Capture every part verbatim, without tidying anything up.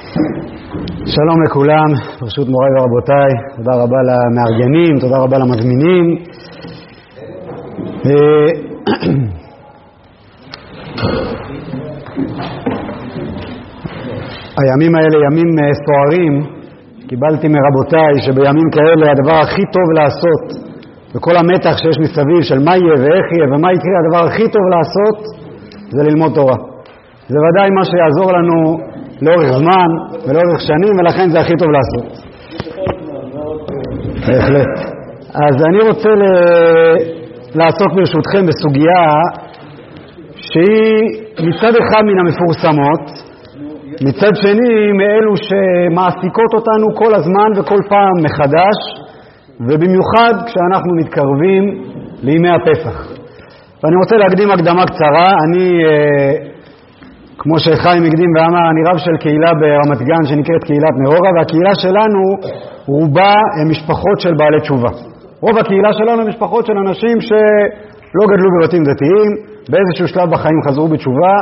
שלום לכולם, ברשות מוריי ורבותיי, תודה רבה למארגנים, תודה רבה למזמינים. הימים האלה ימים סוערים. קיבלתי מרבותיי שבימים כאלה הדבר הכי טוב לעשות, וכל המתח שיש מסביב של מה יהיה ואיך יהיה ומה יקרה, הדבר הכי טוב לעשות זה ללמוד תורה. זה ודאי מה שיעזור לנו לאורך זמן ולאורך שנים, ולכן זה הכי טוב לעשות. בהחלט. אז אני רוצה ל... לעסוק ברשותכם בסוגיה שהיא מצד אחד מן המפורסמות, מצד שני מאלו שמעסיקות אותנו כל הזמן וכל פעם מחדש, ובמיוחד כשאנחנו מתקרבים לימי הפסח. ואני רוצה להקדים הקדמה קצרה. אני, כמו שחיים הקדים ואמר, אני רב של קהילה ברמת גן שנקראת קהילת נאורה, והקהילה שלנו רובה הם משפחות של בעלי תשובה. רוב הקהילה שלנו הם משפחות של אנשים שלא גדלו בבתים דתיים, באיזשהו שלב בחיים חזרו בתשובה.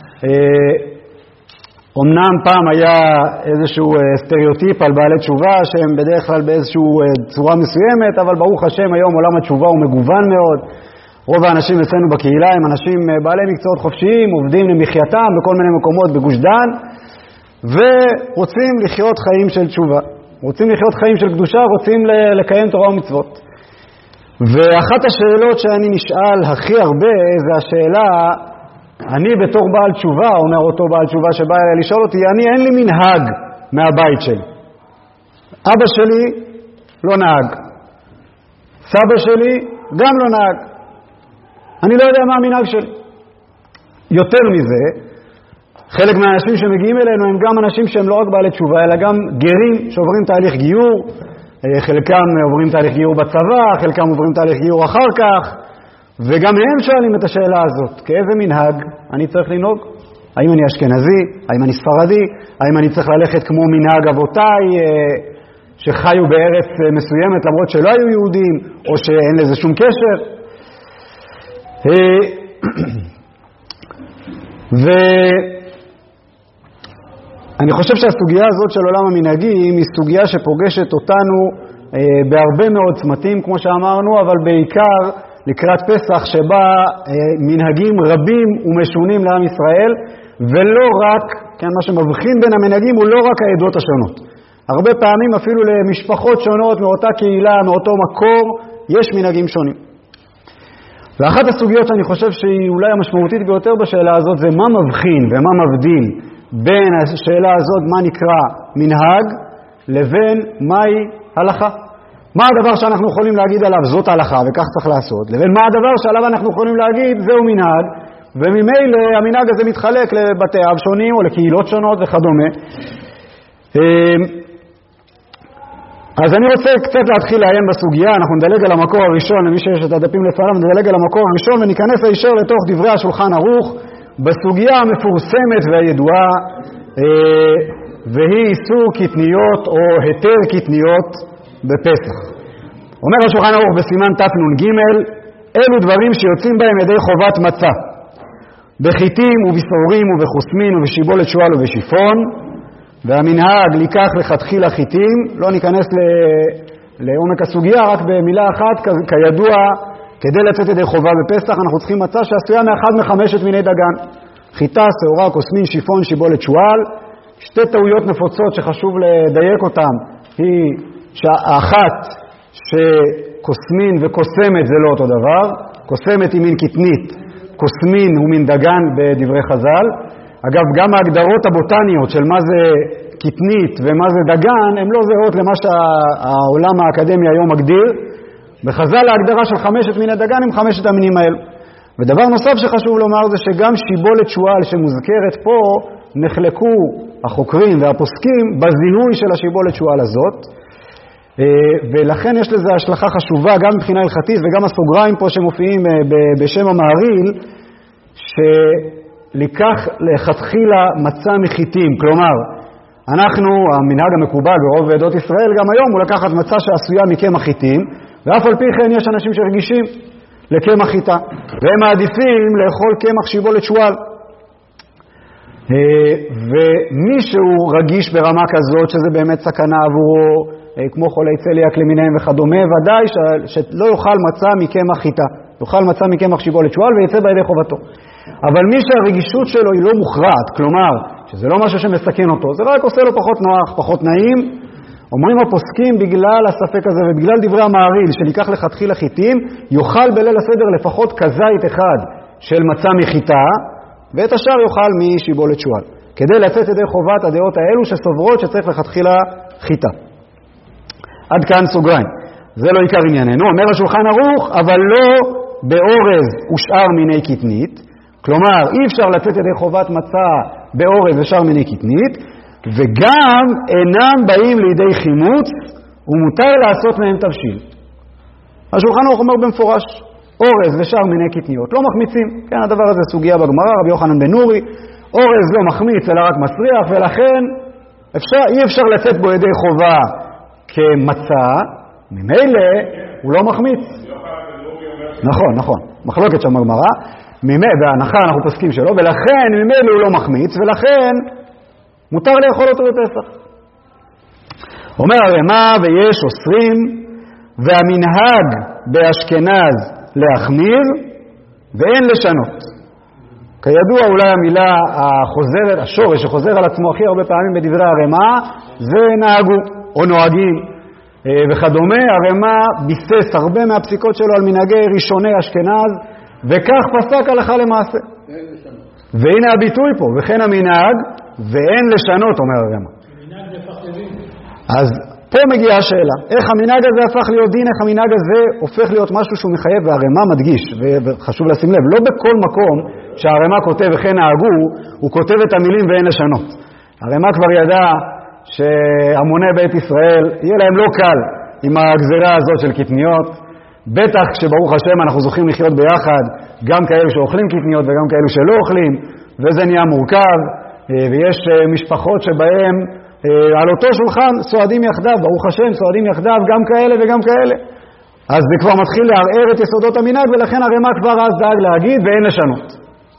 אמנם פעם היה איזשהו סטריאוטיפ על בעלי תשובה שהם בדרך כלל באיזשהו צורה מסוימת, אבל ברוך השם היום עולם התשובה הוא מגוון מאוד. רוב האנשים אצלנו בקהילה הם אנשים בעלי מקצועות חופשיים, עובדים למחייתם בכל מיני מקומות בגוש דן, ורוצים לחיות חיים של תשובה, רוצים לחיות חיים של קדושה, רוצים לקיים תורה ומצוות. ואחת השאלות שאני נשאל הכי הרבה זה השאלה, אני בתור בעל תשובה, אומר אותו בעל תשובה שבא אליי לשאול אותי, אני אין לי מנהג מהבית שלי. אבא שלי לא נהג, סבא שלי גם לא נהג, אני לא יודע מה המנהג שלי. יותר מזה, חלק מהאנשים שמגיעים אלינו הם גם אנשים שהם לא רק בעלי תשובה, אלא גם גרים שעוברים תהליך גיור, חלקם עוברים תהליך גיור בצבא, חלקם עוברים תהליך גיור אחר כך, וגם הם שואלים את השאלה הזאת, כאיזה מנהג אני צריך לנהוג? האם אני אשכנזי? האם אני ספרדי? האם אני צריך ללכת כמו מנהג אבותיי שחיו בארץ מסוימת למרות שלא היו יהודים, או שאין לזה שום קשר? ואני חושב שהסוגיה הזאת של עולם המנהגים היא סוגיה שפוגשת אותנו בהרבה מאוד צמתים, כמו שאמרנו, אבל בעיקר לקראת פסח שבה מנהגים רבים ומשונים לעם ישראל, ולא רק, כן, מה שמבחין בין המנהגים הוא לא רק העדות השונות. הרבה פעמים אפילו למשפחות שונות מאותה קהילה, מאותו מקור, יש מנהגים שונים. ואחת הסוגיות שאני חושב שהיא אולי המשמעותית ביותר בשאלה הזאת זה מה מבחין ומה מבדיל בין השאלה הזאת, מה נקרא מנהג, לבין מהי הלכה. מה הדבר שאנחנו יכולים להגיד עליו זאת הלכה וכך צריך לעשות, לבין מה הדבר שעליו אנחנו יכולים להגיד זהו מנהג, וממילא המנהג הזה מתחלק לבתי אב שונים או לקהילות שונות וכדומה. אז אני רוצה קצת להתחיל לעיין בסוגיה. אנחנו נדלג על המקור הראשון, למי שיש את הדפים לפניו, נדלג על המקור הראשון וניכנס הישר לתוך דברי השולחן ערוך בסוגיה המפורסמת והידועה, והיא איסור קטניות או היתר קטניות בפסח. אומר השולחן ערוך בסימן תנ"ג, אלו דברים שיוצאים בהם ידי חובת מצה, בחיטים ובשעורים ובחוסמין ובשיבולת שועל ובשיפון, והמנהג לקח לכתחילה חיטים. לא ניכנס לעומק הסוגיה, רק במילה אחת, כידוע, כדי לצאת ידי חובה בפסח אנחנו צריכים מצה שעשויה מאחד מחמשת מיני דגן, חיטה, שעורה, קוסמין, שיפון, שיבולת שועל. שתי טעויות נפוצות שחשוב לדייק אותן היא שהאחת שקוסמין וקוסמת זה לא אותו דבר, קוסמת היא מין קטנית, קוסמין הוא מין דגן בדברי חז"ל. אגב, גם ההגדרות הבוטניות של מה זה קטנית ומה זה דגן הן לא זהות למה שהעולם האקדמי היום מגדיר. בחז"ל ההגדרה של חמשת מיני דגן הם חמשת המינים האלו. ודבר נוסף שחשוב לומר זה שגם שיבולת שועל שמוזכרת פה נחלקו החוקרים והפוסקים בזיהוי של השיבולת שועל הזאת, ולכן יש לזה השלכה חשובה גם מבחינה הלכתית, וגם הסוגריים פה שמופיעים בשם המעריל שלקח לכתחילה מצה מחיטים. כלומר, אנחנו, המנהג המקובל ברוב עדות ישראל גם היום הוא לקחת מצה שעשויה מקמח חיטים, ואף על פי כן יש אנשים שרגישים לקמח חיטה והם מעדיפים לאכול קמח שיבולת שועל. ומי שהוא רגיש ברמה כזאת, שזה באמת סכנה עבורו, כמו חולי צליאק למיניהם וכדומה, ודאי שלא יאכל מצה מקמח חיטה, יאכל מצה מקמח שיבולת שועל ויצא בידי חובתו. אבל מי שהרגישות שלו היא לא מוכרעת, כלומר, שזה לא משהו שמסכן אותו, זה רק עושה לו פחות נוח, פחות נעים, אומרים הפוסקים בגלל הספק הזה ובגלל דברי המעריל שניקח לכתחילה חיטים, יאכל בליל הסדר לפחות כזית אחד של מצה מחיטה, ואת השאר יאכל משיבולת שועל, כדי לצאת ידי חובת הדעות האלו שסוברות שצריך לכתחילה חיטה. עד כאן סוגריים. זה לא עיקר ענייננו. אומר השולחן ערוך, אבל לא באורז ושאר מיני קטנית. כלומר, אי אפשר לצאת ידי חובת מצה באורז ושאר מיני קטנית, וגם אינם באים לידי חימוץ, ומותר לעשות מהם תבשיל. השולחן ערוך אומר במפורש, אורז ושאר מיני קטניות לא מחמיצים. כן, הדבר הזה סוגיה בגמרא, רבי יוחנן בן נורי, אורז לא מחמיץ אלא רק מסריח, ולכן אפשר, אי אפשר לצאת בו ידי חובה כמצה, ממילא הוא לא מחמיץ. נכון, נכון, מחלוקת שם בגמרא, בהנחה אנחנו פוסקים שלו, ולכן ממילא הוא לא מחמיץ, ולכן מותר לאכול אותו בפסח. אומר הרמ"א, ויש אוסרים, והמנהג באשכנז להחמיר, ואין לשנות. כידוע אולי המילה החוזרת, השורש שחוזר על עצמו הכי הרבה פעמים בדברי הרמ"א, זה נהגו או נוהגים וכדומה. הרמ"א ביסס הרבה מהפסיקות שלו על מנהגי ראשוני אשכנז, וכך פסק הלכה למעשה. והנה הביטוי פה, וכן המנהג, ואין לשנות, אומר הרמ"א. מנהג זה הפך לדין. אז פה מגיעה השאלה, איך המנהג הזה הפך להיות דין, איך המנהג הזה הופך להיות משהו שהוא מחייב, והרמ"א מדגיש, וחשוב לשים לב, לא בכל מקום שהרמ"א כותב וכן נהגו, הוא כותב את המילים ואין לשנות. הרמ"א כבר ידע שהמוני בית ישראל, יהיה להם לא קל עם הגזירה הזאת של קטניות, בטח כשברוך השם אנחנו זוכים לחיות ביחד, גם כאלו שאוכלים קטניות וגם כאלו שלא אוכלים, וזה נהיה מורכב, ויש משפחות שבהם על אותו שולחן סועדים יחדיו, ברוך השם סועדים יחדיו, גם כאלה וגם כאלה. אז זה כבר מתחיל לערער את יסודות המנהג, ולכן הרמ"א כבר אז דאג להגיד ואין לשנות.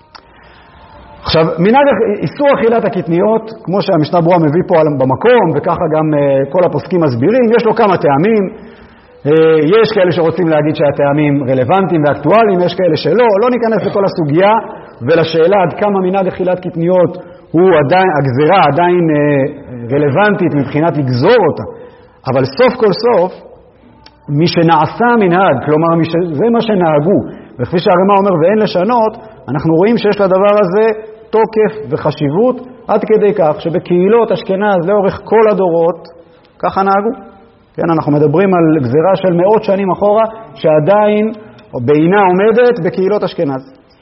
עכשיו, מנהג איסור אכילת הקטניות, כמו שהמשנה ברורה מביא פה במקום, וככה גם כל הפוסקים מסבירים, יש לו כמה טעמים. יש כאלה שרוצים להגיד שהטעמים רלוונטיים ואקטואליים, יש כאלה שלא. לא ניכנס לכל הסוגיה ולשאלה עד כמה מנהג אכילת קטניות הוא עדיין, הגזירה עדיין רלוונטית מבחינת לגזור אותה. אבל סוף כל סוף, מי שנעשה מנהג, כלומר מי ש... זה מה שנהגו, וכפי שהרמ"א אומר ואין לשנות, אנחנו רואים שיש לדבר הזה תוקף וחשיבות, עד כדי כך שבקהילות אשכנז לאורך כל הדורות, ככה נהגו. כן, אנחנו מדברים על גזירה של מאות שנים אחורה, שעדיין בעינה עומדת בקהילות אשכנז.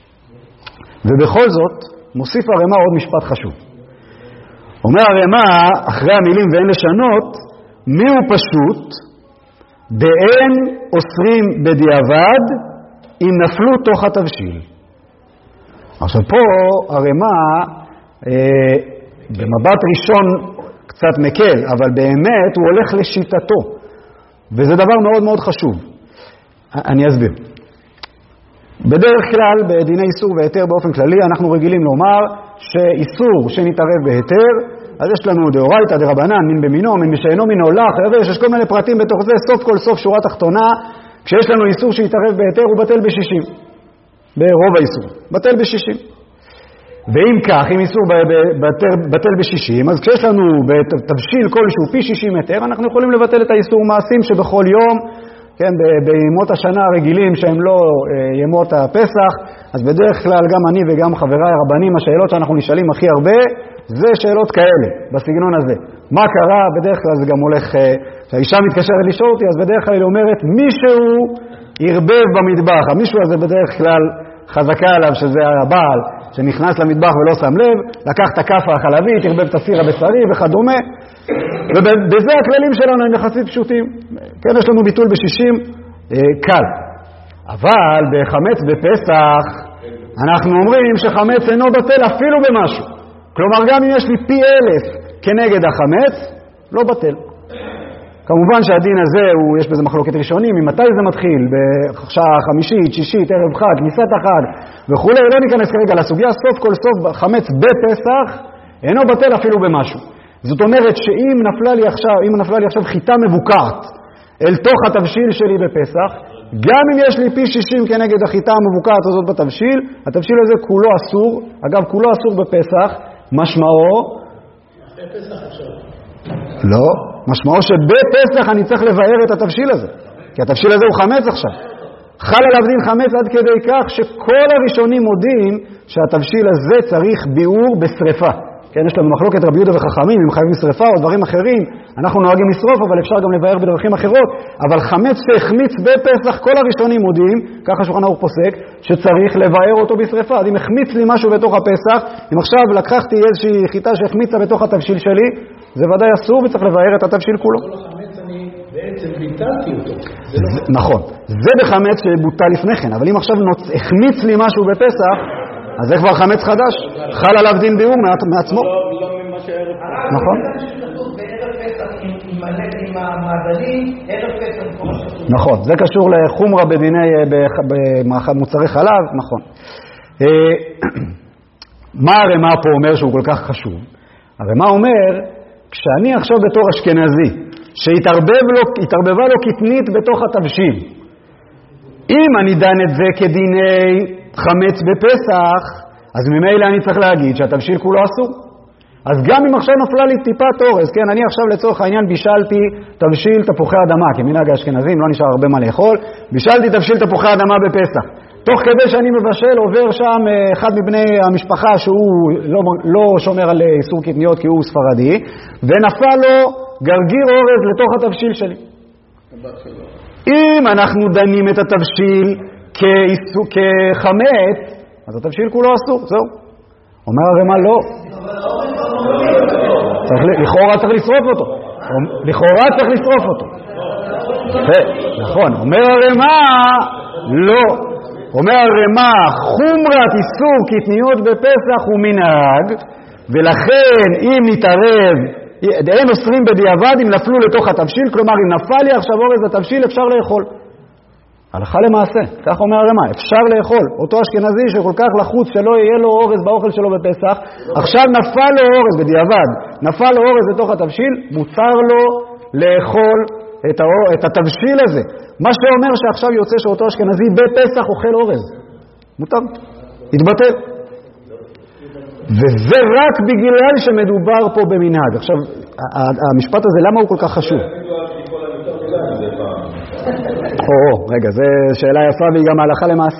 ובכל זאת, מוסיף הרמ"א עוד משפט חשוב. אומר הרמ"א, אחרי המילים ואין לשנות, מי הוא פשוט, באין אוסרים בדיעבד, אם נפלו תוך התבשיל. עכשיו פה הרמ"א, אה, במבט ראשון קצת מקל, אבל באמת הוא הולך לשיטתו, וזה דבר מאוד מאוד חשוב. אני אסביר. בדרך כלל, בדיני איסור והיתר באופן כללי, אנחנו רגילים לומר שאיסור שנתערב בהיתר, אז יש לנו דאורייתא דרבנן, מין במינו, מין בשאינו מינו לך, יש כל מיני פרטים בתוך זה, סוף כל סוף שורה תחתונה, כשיש לנו איסור שהתערב בהיתר הוא בטל בשישים, ברוב האיסור, בטל בשישים. ואם כך, אם איסור בטל, בטל בשישים, אז כשיש לנו תבשיל כלשהו פי שישים מטר, אנחנו יכולים לבטל את האיסור מעשים שבכל יום, כן, בימות השנה הרגילים שהם לא ימות הפסח, אז בדרך כלל גם אני וגם חבריי הרבנים, השאלות שאנחנו נשאלים הכי הרבה, זה שאלות כאלה, בסגנון הזה. מה קרה? בדרך כלל זה גם הולך, כשהאישה מתקשרת לשאול אותי, אז בדרך כלל היא אומרת, מישהו ירבב במטבח, המישהו הזה בדרך כלל חזקה עליו שזה הבעל, שנכנס למטבח ולא שם לב, לקח את הכף החלבית, ירבב את הסיר הבשרי וכדומה, ובזה הכללים שלנו הם יחסית פשוטים. כן, יש לנו ביטול בשישים, אה, קל. אבל בחמץ בפסח, אנחנו אומרים שחמץ אינו בטל אפילו במשהו. כלומר, גם אם יש לי פי אלף כנגד החמץ, לא בטל. כמובן שהדין הזה, הוא, יש בזה מחלוקת ראשונים, ממתי זה מתחיל, בשעה חמישית, שישית, ערב חג, כניסת החג וכו'. לא ניכנס כרגע לסוגיה, סוף כל סוף חמץ בפסח אינו בטל אפילו במשהו. זאת אומרת שאם נפלה לי עכשיו, אם נפלה לי עכשיו חיטה מבוקעת אל תוך התבשיל שלי בפסח, גם אם יש לי פי שישים כנגד החיטה המבוקעת הזאת בתבשיל, התבשיל הזה כולו אסור. אגב, כולו אסור בפסח, משמעו לא, משמעו שבפסח אני צריך לבאר את התבשיל הזה, כי התבשיל הזה הוא חמץ עכשיו. חל עליו דין חמץ עד כדי כך שכל הראשונים מודים שהתבשיל הזה צריך ביאור בשריפה. כן, יש לנו מחלוקת רבי יהודה וחכמים, אם חייבים שריפה או דברים אחרים, אנחנו נוהגים לשרוף, אבל אפשר גם לבאר בדרכים אחרות. אבל חמץ שהחמיץ בפסח, כל הראשונים מודים, ככה שולחן ערוך פוסק, שצריך לבאר אותו בשריפה. אז אם החמיץ לי משהו בתוך הפסח, אם עכשיו לקחתי איזושהי חיטה שהחמיצה בתוך התבשיל שלי, זה ודאי אסור וצריך לבאר את התבשיל כולו. כל החמץ אני בעצם ביטלתי אותו. נכון, זה בחמץ שבוטל לפני כן, אבל אם עכשיו החמיץ לי משהו בפסח, אז זה כבר חמץ חדש, חל עליו דין ביאור מעצמו. לא ממה שערב פסח. נכון. עם המעדנים, ערב פסח. נכון, זה קשור לחומרה בדיני, במוצרי חלב, נכון. מה הרמ"א פה אומר שהוא כל כך חשוב? הרמ"א אומר, כשאני עכשיו בתור אשכנזי, שהתערבבה לו קטנית בתוך התבשיל, אם אני דן את זה כדיני חמץ בפסח, אז ממילא אני צריך להגיד שהתבשיל כולו אסור. אז גם אם עכשיו נפלה לי טיפת אורז, כן, אני עכשיו לצורך העניין בישלתי תבשיל תפוחי אדמה, כי מנהג האשכנזים לא נשאר הרבה מה לאכול, בישלתי תבשיל תפוחי אדמה בפסח. תוך כדי שאני מבשל עובר שם אחד מבני המשפחה שהוא לא, לא שומר על איסור קטניות כי הוא ספרדי, ונפל לו גרגיר אורז לתוך התבשיל שלי. אם אנחנו דנים את התבשיל כחמץ, אז התבשיל כולו אסור, זהו. אומר הרמ"א לא. לכאורה צריך לשרוף אותו. לכאורה צריך לשרוף אותו. נכון, אומר הרמ"א לא. אומר הרמ"א, חומרת איסור קטניות בפסח הוא מנהג, ולכן אם נתערב, אין אוסרים בדיעבד אם נפלו לתוך התבשיל, כלומר אם נפל לי עכשיו אורז לתבשיל אפשר לאכול. הלכה למעשה, כך אומר הרמ"א, אפשר לאכול. אותו אשכנזי שכל כך לחוץ שלא יהיה לו אורז באוכל שלו בפסח, עכשיו נפל לו אורז בדיעבד, נפל לו אורז לתוך התבשיל, מותר לו לאכול את, האור, את התבשיל הזה. מה שאומר שעכשיו יוצא שאותו אשכנזי בפסח אוכל אורז. מותר, התבטל. וזה רק בגלל שמדובר פה במנהג. עכשיו, המשפט הזה, למה הוא כל כך חשוב? או, רגע, זו שאלה יפה והיא גם ההלכה למעשה.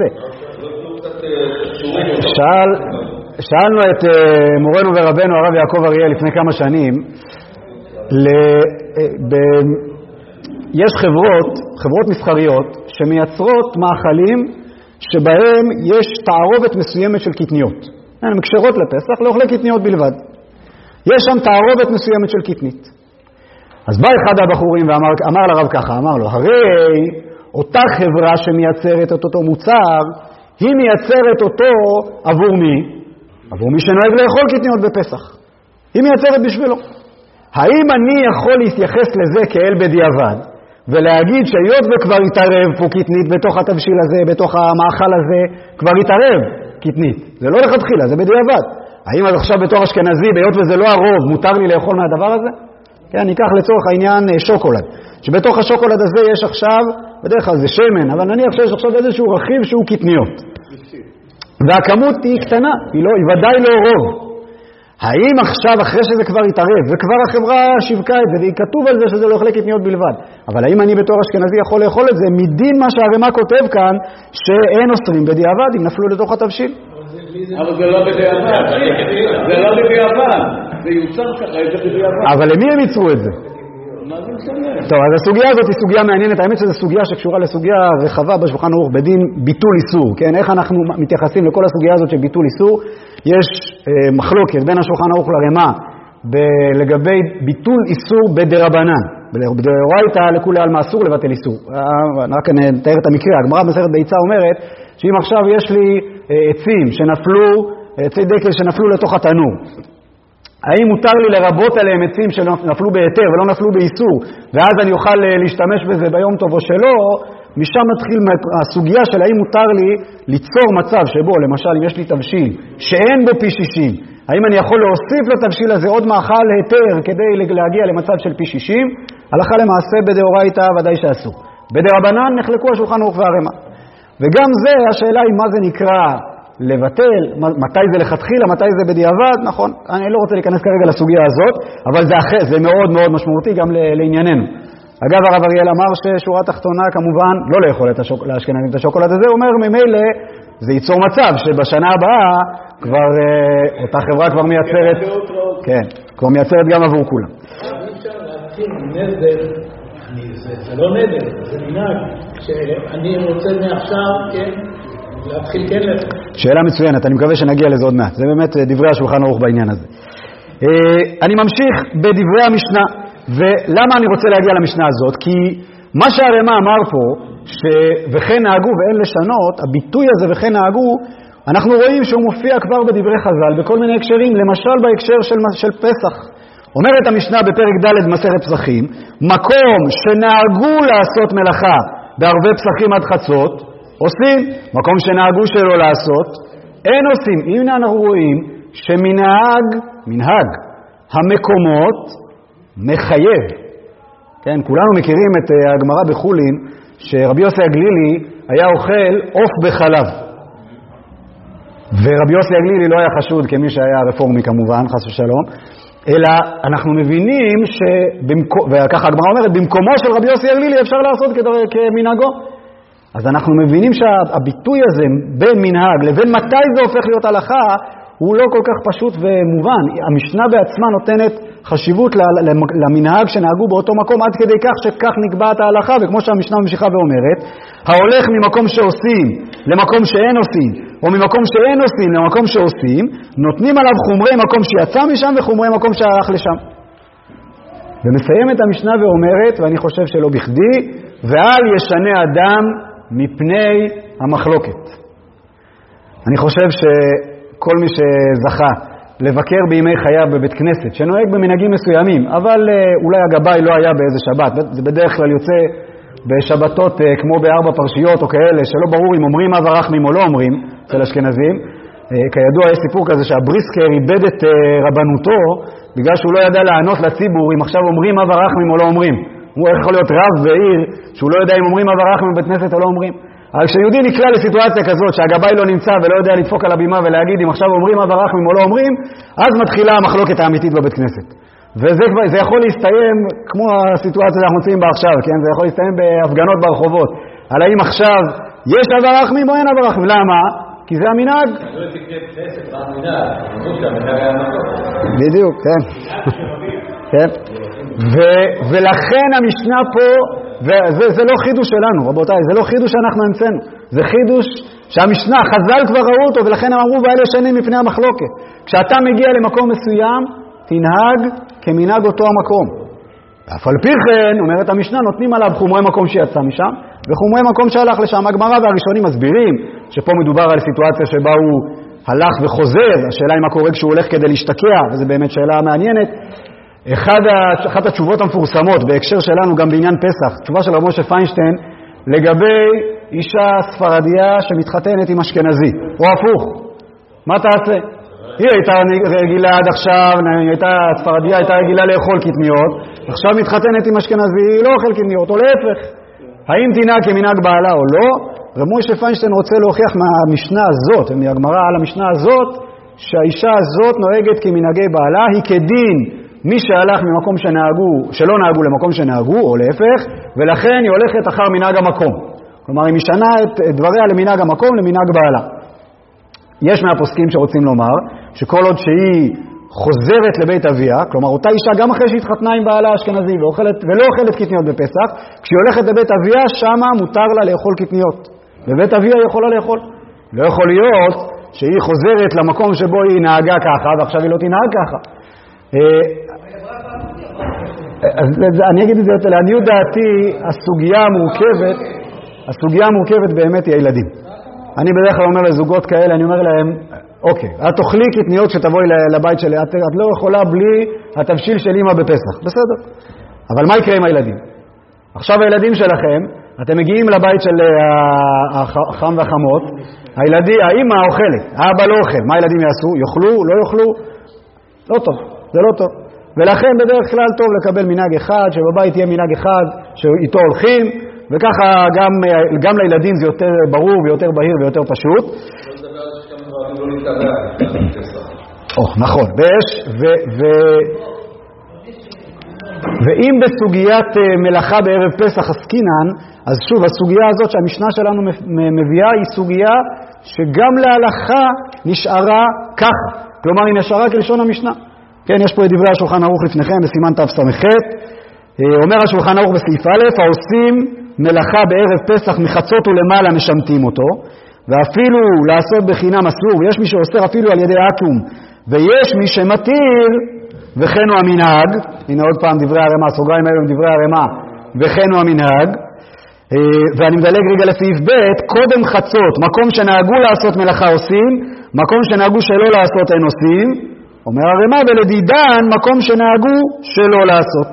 שאל, שאלנו את מורנו ורבנו הרב יעקב אריאל לפני כמה שנים, ל, ב, יש חברות, חברות מסחריות שמייצרות מאכלים שבהם יש תערובת מסוימת של קטניות. הן מקשרות לפסח לאוכלי קטניות בלבד. יש שם תערובת מסוימת של קטנית. אז בא אחד הבחורים ואמר אמר לרב ככה, אמר לו, הרי אותה חברה שמייצרת את אותו מוצר, היא מייצרת אותו עבור מי? עבור מי שנוהג לאכול קטניות בפסח. היא מייצרת בשבילו. האם אני יכול להתייחס לזה כאל בדיעבד, ולהגיד שהיות וכבר יתערב פה קטנית בתוך התבשיל הזה, בתוך המאכל הזה, כבר יתערב קטנית? זה לא לכתחילה, זה בדיעבד. האם אז עכשיו בתור אשכנזי, בהיות וזה לא הרוב, מותר לי לאכול מהדבר הזה? כן, ניקח לצורך העניין שוקולד. שבתוך השוקולד הזה יש עכשיו, בדרך כלל זה שמן, אבל נניח שיש עכשיו איזשהו רכיב שהוא קטניות. והכמות היא קטנה, היא, לא, היא ודאי לא רוב. האם עכשיו, אחרי שזה כבר יתערב, וכבר החברה שיווקה את זה, והיא כתוב על זה שזה לא אוכלי קטניות בלבד, אבל האם אני בתור אשכנזי יכול לאכול את זה, מדין מה שהרמ"א כותב כאן, שאין אוסרים בדיעבד, אם נפלו לתוך התבשיל? אבל זה לא בדיעבד, זה לא בדיעבד, זה יוצר ככה, זה בדיעבד. אבל למי הם ייצרו את זה? מה זה משנה? טוב, אז הסוגיה הזאת היא סוגיה מעניינת, האמת שזו סוגיה שקשורה לסוגיה רחבה בשולחן ערוך בדין ביטול איסור, כן? איך אנחנו מתייחסים לכל הסוגיה הזאת של ביטול איסור? יש אה, מחלוקת בין השולחן ערוך לרמ"א לגבי ביטול איסור בדרבנן. בדאורייתא לכולי עלמא אסור לבטל איסור. רק נתאר את המקרה, הגמרא במסכת ביצה אומרת שאם עכשיו יש לי עצים שנפלו, עצי דקל שנפלו לתוך התנור, האם מותר לי לרבות עליהם עצים שנפלו בהיתר ולא נפלו באיסור, ואז אני אוכל להשתמש בזה ביום טוב או שלא? משם מתחיל הסוגיה של האם מותר לי ליצור מצב שבו, למשל, אם יש לי תבשיל שאין בו פי שישים, האם אני יכול להוסיף לתבשיל הזה עוד מאכל היתר כדי להגיע למצב של פי שישים? הלכה למעשה בדאורייתא ודאי שאסור. בדרבנן נחלקו השולחן ערוך והרמ"א. וגם זה, השאלה היא מה זה נקרא לבטל, מתי זה לכתחילה, מתי זה בדיעבד, נכון? אני לא רוצה להיכנס כרגע לסוגיה הזאת, אבל זה, אחרי, זה מאוד מאוד משמעותי גם לענייננו. אגב, הרב אריאל אמר ששורה תחתונה כמובן לא לאכול את השוק... לאשכנזים את השוקולד הזה, הוא אומר ממילא זה ייצור מצב שבשנה הבאה כבר אה, אותה חברה כבר מייצרת, כן, כבר מייצרת גם עבור כולם. אי אפשר להתחיל נדר, זה לא נדר, זה מנהג, שאני רוצה מעכשיו, כן, להתחיל כן לזה. שאלה מצוינת, אני מקווה שנגיע לזה עוד מעט, זה באמת דברי השולחן ערוך בעניין הזה. אני ממשיך בדברי המשנה, ולמה אני רוצה להגיע למשנה הזאת? כי מה שהרמ"א אמר פה, וכן נהגו ואין לשנות, הביטוי הזה וכן נהגו, אנחנו רואים שהוא מופיע כבר בדברי חז"ל, בכל מיני הקשרים, למשל בהקשר של, של פסח. אומרת המשנה בפרק ד' מסכת פסחים, מקום שנהגו לעשות מלאכה בערבי פסחים עד חצות, עושים. מקום שנהגו שלא לעשות, אין עושים. הנה אנחנו רואים שמנהג, מנהג, המקומות מחייב. כן, כולנו מכירים את הגמרא בחולין, שרבי יוסי הגלילי היה אוכל עוף בחלב. ורבי יוסי הגלילי לא היה חשוד כמי שהיה רפורמי כמובן, חס ושלום, אלא אנחנו מבינים, שבמקו, וככה הגמרא אומרת, במקומו של רבי יוסי הגלילי אפשר לעשות כמנהגו. אז אנחנו מבינים שהביטוי הזה בין מנהג לבין מתי זה הופך להיות הלכה, הוא לא כל כך פשוט ומובן. המשנה בעצמה נותנת חשיבות למנהג שנהגו באותו מקום, עד כדי כך שכך נקבעת ההלכה, וכמו שהמשנה ממשיכה ואומרת, ההולך ממקום שעושים למקום שאין עושים, או ממקום שאין עושים למקום שעושים, נותנים עליו חומרי מקום שיצא משם וחומרי מקום שהלך לשם. ומסיימת המשנה ואומרת, ואני חושב שלא בכדי, ואל ישנה אדם מפני המחלוקת. אני חושב שכל מי שזכה לבקר בימי חייו בבית כנסת, שנוהג במנהגים מסוימים, אבל אולי הגבאי לא היה באיזה שבת, זה בדרך כלל יוצא בשבתות כמו בארבע פרשיות או כאלה, שלא ברור אם אומרים אב הרחמים או לא אומרים, אצל אשכנזים. כידוע יש סיפור כזה שהבריסקר איבד את רבנותו, בגלל שהוא לא ידע לענות לציבור אם עכשיו אומרים אב הרחמים או לא אומרים. הוא יכול להיות רב בעיר שהוא לא יודע אם אומרים אב הרחמים בבית כנסת או לא אומרים. אבל כשיהודי נקלע לסיטואציה כזאת שהגבאי לא נמצא ולא יודע לדפוק על הבימה ולהגיד אם עכשיו אומרים אב הרחמים או לא אומרים, אז מתחילה המחלוקת האמיתית בבית כנסת. וזה זה יכול להסתיים כמו הסיטואציה שאנחנו נמצאים בה עכשיו, כן? זה יכול להסתיים בהפגנות ברחובות. על האם עכשיו יש אב הרחמים או אין אב הרחמים? למה? כי זה המנהג. בדיוק, כן. כן. ולכן המשנה פה, וזה לא חידוש שלנו, רבותיי, זה לא חידוש שאנחנו המצאנו. זה חידוש שהמשנה, חז"ל כבר ראו אותו, ולכן הם אמרו ואלה שנים מפני המחלוקת. כשאתה מגיע למקום מסוים, תנהג כמנהג אותו המקום. ואף על פי כן, אומרת המשנה, נותנים עליו חומרי מקום שיצא משם, וחומרי מקום שהלך לשם. הגמרא והראשונים מסבירים שפה מדובר על סיטואציה שבה הוא הלך וחוזר, השאלה היא מה קורה כשהוא הולך כדי להשתקע, וזו באמת שאלה מעניינת. אחד, אחת התשובות המפורסמות בהקשר שלנו גם בעניין פסח, תשובה של רב משה פיינשטיין, לגבי אישה ספרדיה שמתחתנת עם אשכנזי, או הפוך, מה תעשה? היא הייתה רגילה עד עכשיו, היא הייתה ספרדיה, הייתה רגילה לאכול קטניות, עכשיו מתחתנת עם אשכנזי, היא לא אוכל קטניות, או להפך. האם תנהג כמנהג בעלה או לא? רב משה פיינשטיין רוצה להוכיח מהמשנה הזאת, מהגמרא על המשנה הזאת, שהאישה הזאת נוהגת כמנהגי בעלה, היא כדין מי שהלך ממקום שנהגו, שלא נהגו למקום שנהגו, או להפך, ולכן היא הולכת אחר מנהג המקום. כלומר, היא משנה את דבריה למנהג המקום, למנהג בעלה. יש מהפוסקים שרוצים לומר, שכל עוד שהיא חוזרת לבית אביה, כלומר, אותה אישה גם אחרי שהתחתנה עם בעלה אשכנזי ואוכלת, ולא אוכלת קטניות בפסח, כשהיא הולכת לבית אביה, שמה מותר לה לאכול קטניות. בבית אביה היא יכולה לאכול. לא יכול להיות שהיא חוזרת למקום שבו היא נהגה ככה, ועכשיו היא לא תנהג ככה. אני אגיד את זה, לעניות דעתי, הסוגיה המורכבת, הסוגיה המורכבת באמת היא הילדים. אני בדרך כלל אומר לזוגות כאלה, אני אומר להם, אוקיי, את תאכלי קטניות כשתבואי לבית שלי, את, את לא יכולה בלי התבשיל של אמא בפסח, בסדר. אבל מה יקרה עם הילדים? עכשיו הילדים שלכם, אתם מגיעים לבית של החם והחמות, הילדים, האמא אוכלת, האבא לא אוכל, מה הילדים יעשו? יאכלו, לא יאכלו? לא טוב, זה לא טוב. ולכן בדרך כלל טוב לקבל מנהג אחד, שבבית יהיה מנהג אחד, שאיתו הולכים, וככה גם, גם לילדים זה יותר ברור ויותר בהיר ויותר פשוט. נכון, ויש, ו, ו, ואם בסוגיית מלאכה בערב פסח עסקינן, אז שוב, הסוגיה הזאת שהמשנה שלנו מביאה היא סוגיה שגם להלכה נשארה כך, כלומר היא נשארה כלשון המשנה. כן, יש פה את דברי השולחן ערוך לפניכם בסימן תס"ח. אומר השולחן ערוך בסעיף א', העושים מלאכה בערב פסח מחצות ולמעלה משמטים אותו, ואפילו לעשות בחינם אסור, יש מי שאוסר אפילו על ידי עקום, ויש מי שמתיר, וכן הוא המנהג, הנה עוד פעם דברי הרמה, סוגריים האלו עם דברי הרמה, וכן הוא המנהג, ואני מדלג רגע לסעיף ב', קודם חצות, מקום שנהגו לעשות מלאכה עושים, מקום שנהגו שלא לעשות אין עושים, אומר הרמה, ולדידן מקום שנהגו שלא לעשות.